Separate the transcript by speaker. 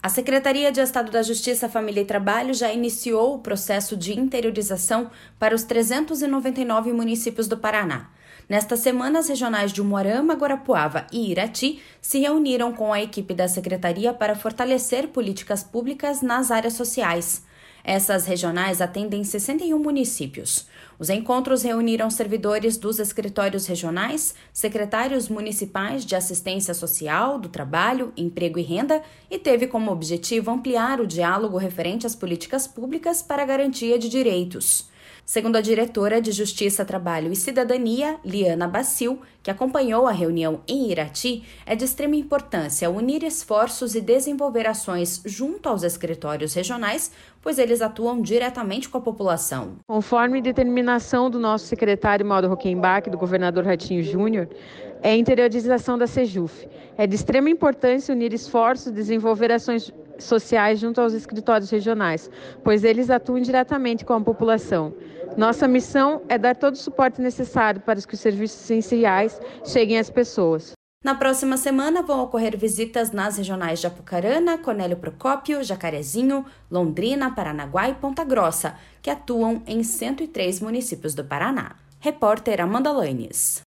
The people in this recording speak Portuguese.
Speaker 1: A Secretaria de Estado da Justiça, Família e Trabalho já iniciou o processo de interiorização para os 399 municípios do Paraná. Nesta semana, as regionais de Umuarama, Guarapuava e Irati se reuniram com a equipe da Secretaria para fortalecer políticas públicas nas áreas sociais. Essas regionais atendem 61 municípios. Os encontros reuniram servidores dos escritórios regionais, secretários municipais de assistência social, do trabalho, emprego e renda e teve como objetivo ampliar o diálogo referente às políticas públicas para a garantia de direitos. Segundo a diretora de Justiça, Trabalho e Cidadania, Liana Bacil, que acompanhou a reunião em Irati, é de extrema importância unir esforços e desenvolver ações junto aos escritórios regionais, pois eles atuam diretamente com a população.
Speaker 2: Conforme determinação do nosso secretário Mauro Huckenbach, do governador Ratinho Júnior, é a interiorização da SEJUF. É de extrema importância unir esforços e desenvolver ações sociais junto aos escritórios regionais, pois eles atuam diretamente com a população. Nossa missão é dar todo o suporte necessário para que os serviços essenciais cheguem às pessoas.
Speaker 1: Na próxima semana vão ocorrer visitas nas regionais de Apucarana, Cornélio Procópio, Jacarezinho, Londrina, Paranaguá e Ponta Grossa, que atuam em 103 municípios do Paraná. Repórter Amanda Lanes.